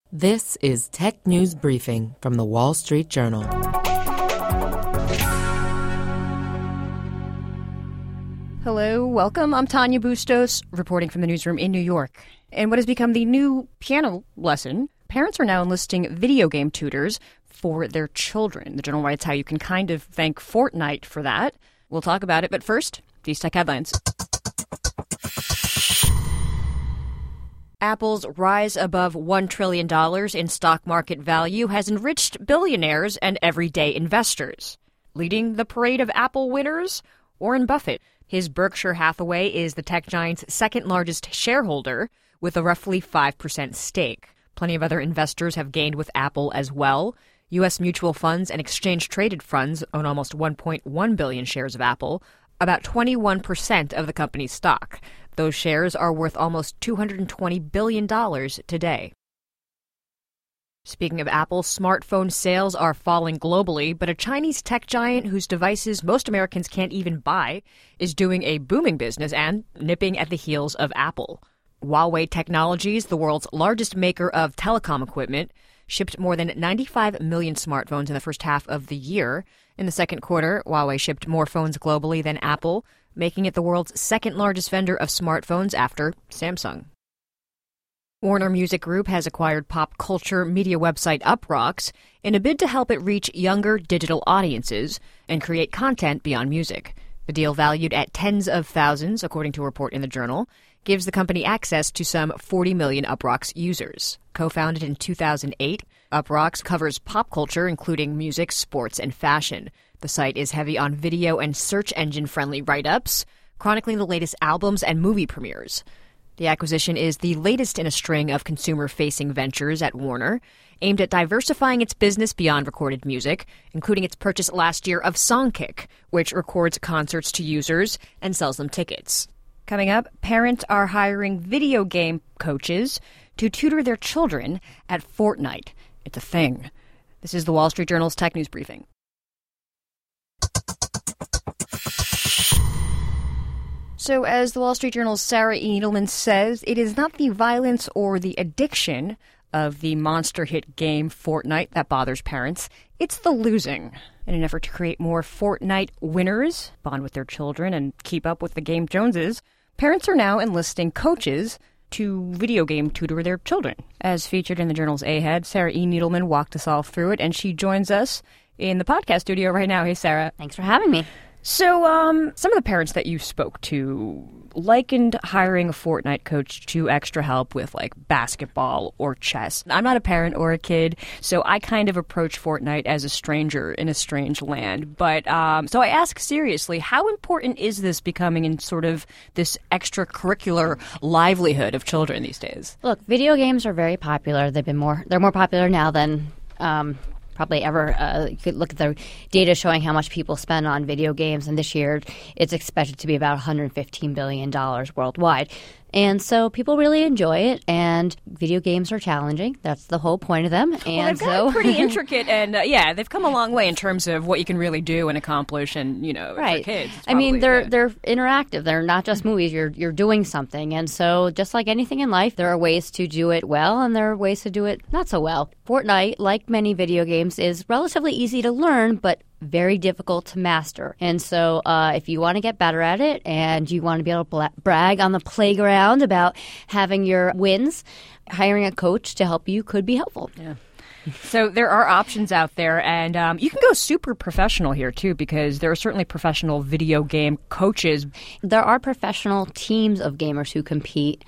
This is Tech News Briefing from The Wall Street Journal. Hello, welcome. I'm Tanya Bustos, reporting from the newsroom in New York. And what has become the new piano lesson, parents are now enlisting video game tutors for their children. The Journal writes how you can kind of thank Fortnite for that. We'll talk about it, but first, these tech headlines. Apple's rise above $1 trillion in stock market value has enriched billionaires and everyday investors. Leading the parade of Apple winners, Warren Buffett. His Berkshire Hathaway is the tech giant's second-largest shareholder, with a roughly 5% stake. Plenty of other investors have gained with Apple as well. U.S. mutual funds and exchange-traded funds own almost 1.1 billion shares of Apple, about 21% of the company's stock. Those shares are worth almost $220 billion today. Speaking of Apple, smartphone sales are falling globally, but a Chinese tech giant whose devices most Americans can't even buy is doing a booming business and nipping at the heels of Apple. Huawei Technologies, the world's largest maker of telecom equipment, shipped more than 95 million smartphones in the first half of the year. In the second quarter, Huawei shipped more phones globally than Apple, making it the world's second-largest vendor of smartphones after Samsung. Warner Music Group has acquired pop culture media website Uproxx in a bid to help it reach younger digital audiences and create content beyond music. The deal, valued at tens of thousands, according to a report in the Journal, gives the company access to some 40 million Uproxx users. Co-founded in 2008, Uproxx covers pop culture, including music, sports, and fashion. The site is heavy on video and search engine-friendly write-ups, chronicling the latest albums and movie premieres. The acquisition is the latest in a string of consumer-facing ventures at Warner, aimed at diversifying its business beyond recorded music, including its purchase last year of Songkick, which records concerts to users and sells them tickets. Coming up, parents are hiring video game coaches to tutor their children at Fortnite. It's a thing. This is the Wall Street Journal's Tech News Briefing. So as the Wall Street Journal's Sarah E. Needleman says, it is not the violence or the addiction of the monster hit game Fortnite that bothers parents. It's the losing. In an effort to create more Fortnite winners, bond with their children, and keep up with the Game Joneses, parents are now enlisting coaches to video game tutor their children. As featured in the Journal's A-Head, Sarah E. Needleman walked us all through it, and she joins us in the podcast studio right now. Hey, Sarah. Thanks for having me. So, some of the parents that you spoke to likened hiring a Fortnite coach to extra help with, like, basketball or chess. I'm not a parent or a kid, so I kind of approach Fortnite as a stranger in a strange land. But, so I ask seriously, how important is this becoming in sort of this extracurricular livelihood of children these days? Look, video games are very popular. They're more popular now than probably ever. You could look at the data showing how much people spend on video games, and this year it's expected to be about $115 billion worldwide. And so people really enjoy it, and video games are challenging. That's the whole point of them. And they've gotten pretty intricate, and they've come a long way in terms of what you can really do and accomplish, and right. For kids. I mean, they're interactive. They're not just movies. You're doing something, and so just like anything in life, there are ways to do it well, and there are ways to do it not so well. Fortnite, like many video games, is relatively easy to learn, but very difficult to master. And so if you want to get better at it and you want to be able to brag on the playground about having your wins, hiring a coach to help you could be helpful. Yeah. So there are options out there, and you can go super professional here, too, because there are certainly professional video game coaches. There are professional teams of gamers who compete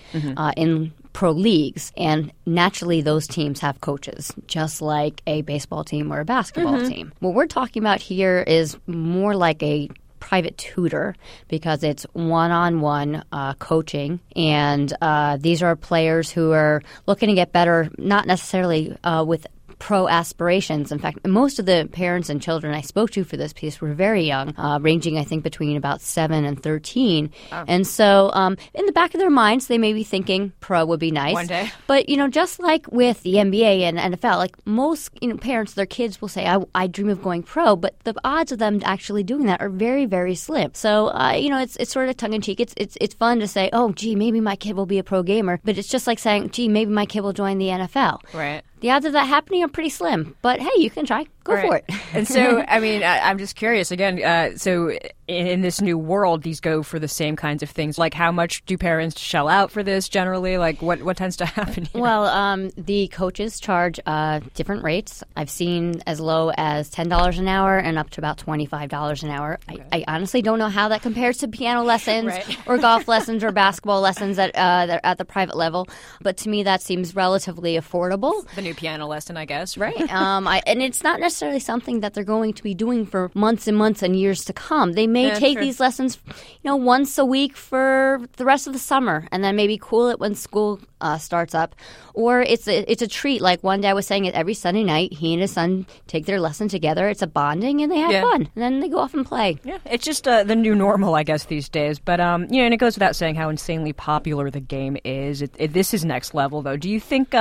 in pro leagues, and naturally those teams have coaches, just like a baseball team or a basketball team. What we're talking about here is more like a private tutor because it's one-on-one coaching, and these are players who are looking to get better, not necessarily with pro aspirations. In fact, most of the parents and children I spoke to for this piece were very young, ranging, I think, between about 7 and 13. Oh. And so in the back of their minds, they may be thinking pro would be nice. One day. But, just like with the NBA and NFL, like most parents, their kids will say, I dream of going pro, but the odds of them actually doing that are very, very slim. So, it's sort of tongue-in-cheek. It's fun to say, oh, gee, maybe my kid will be a pro gamer. But it's just like saying, gee, maybe my kid will join the NFL. Right. the odds of that happening are pretty slim. But hey, you can try. Go for it. And so, I mean, I'm just curious again. So, in this new world, these go for the same kinds of things. Like, how much do parents shell out for this generally? Like, what tends to happen here? Well, the coaches charge different rates. I've seen as low as $10 an hour and up to about $25 an hour. Okay. I honestly don't know how that compares to piano lessons or golf lessons or basketball lessons at the private level. But to me, that seems relatively affordable. The new piano lesson, I guess. Right. And it's not necessarily something that they're going to be doing for months and months and years to come. They may take these lessons, once a week for the rest of the summer, and then maybe cool it when school starts up. Or it's a treat. Like one day I was saying it every Sunday night, he and his son take their lesson together. It's a bonding, and they have fun. And then they go off and play. Yeah, it's just the new normal, I guess, these days. But, and it goes without saying how insanely popular the game is. This is next level, though. Do you think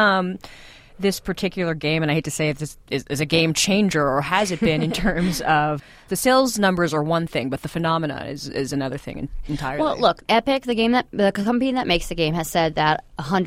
this particular game, and I hate to say if this is a game changer, or has it been in terms of the sales numbers are one thing, but the phenomena is another thing entirely? Well, look, Epic, the company that makes the game, has said that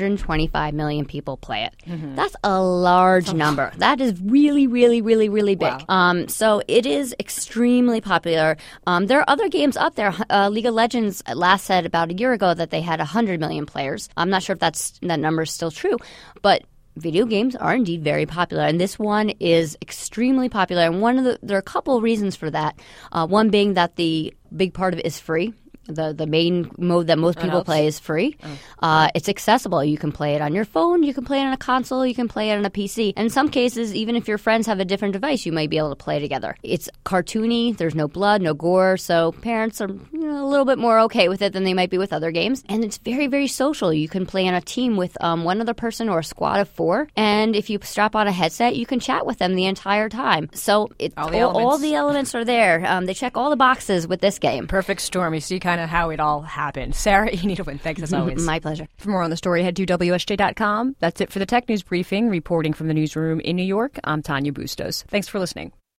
125 million people play it. Mm-hmm. That's a large number. That is really, really, really, really big. Wow. So it is extremely popular. There are other games up there. League of Legends last said about a year ago that they had 100 million players. I'm not sure if that number is still true, but video games are indeed very popular, and this one is extremely popular. And there are a couple of reasons for that. One being that the big part of it is free. The main mode that most people play is free. It's accessible. You can play it on your phone. You can play it on a console. You can play it on a PC. And in some cases, even if your friends have a different device, you might be able to play together. It's cartoony. There's no blood, no gore. So parents are a little bit more okay with it than they might be with other games. And it's very, very social. You can play on a team with one other person or a squad of 4. And if you strap on a headset, you can chat with them the entire time. So all the elements are there. They check all the boxes with this game. Perfect storm. You see kind of how it all happened. Sarah Needleman, thanks as always. My pleasure. For more on the story, head to WSJ.com. That's it for the Tech News Briefing. Reporting from the newsroom in New York, I'm Tanya Bustos. Thanks for listening.